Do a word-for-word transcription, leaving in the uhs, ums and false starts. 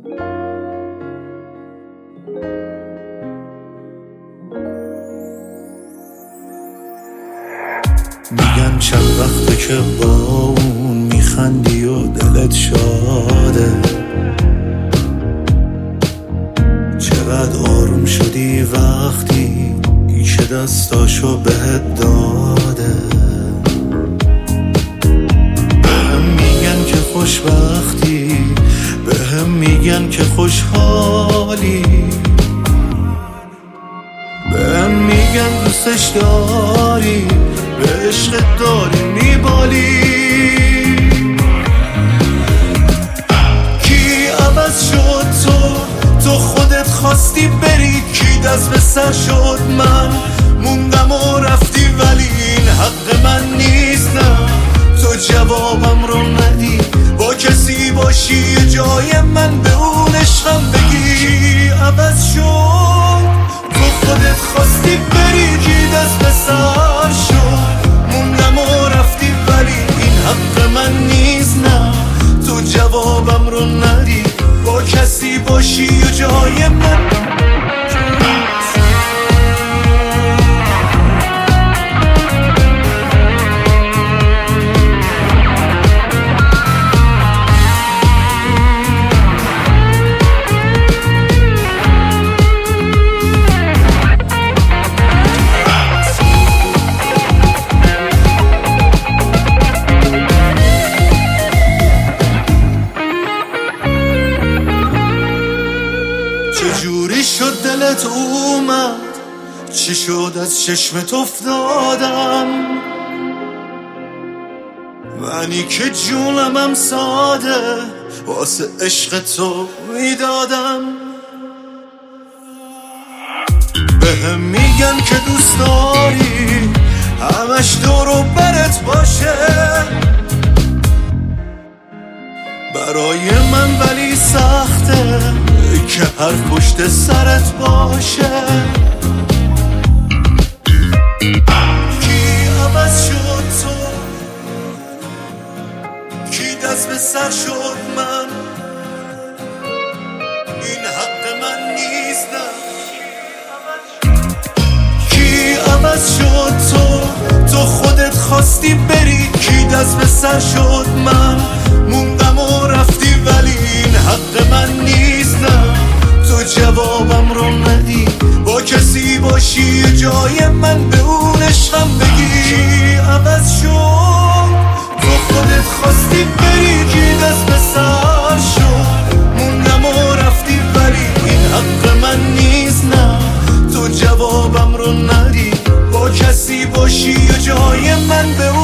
میگن چند وقته که با اون میخندی و دلت شاده، چقدر آروم شدی وقتی که دستاشو بهت داده. بهم میگن که خوشبختی، بهم میگن که خوشحالی، بهم میگن دوستش داری، به عشق داری میبالی. کی عوض شد تو تو خودت خواستی بری، کی دست به سر شد من موندم و رفتی، ولی این حق من نیست. نه تو جوابم رو ندی، با کسی باشی یه جای من به اون عشقم بگی. کی عوض شد تو خودت خواستی بری، کی دست به سر شد موندم و رفتی، ولی این حق من نیست. نه تو جوابم رو ندی، با کسی باشی یه جای من. چجوری شد دلت اومد، چی شد از چشمت افتادم، منی که جونمم ساده واسه عشق تو میدادم. بهم میگن که دوست داری همش دور و برت باشه، برای من ولی سخته که هر پشت سرت باشه. کی عوض شد تو، کی دست به سر شد من، این حق من نیست. کی عوض شد تو تو خودت خواستی بری، کی دست به سر شد من موندم و رفتی، ولی این حق من نیست. نه تو جوابم رو ندی، با کسی باشی یه جای من به اون عشقم بگی. کی عوض شد تو خودت خواستی بری، کی دست به سر شد موندم و رفتی، ولی این حق من نیست. نه تو جوابم رو ندی، با کسی باشی یه جای من به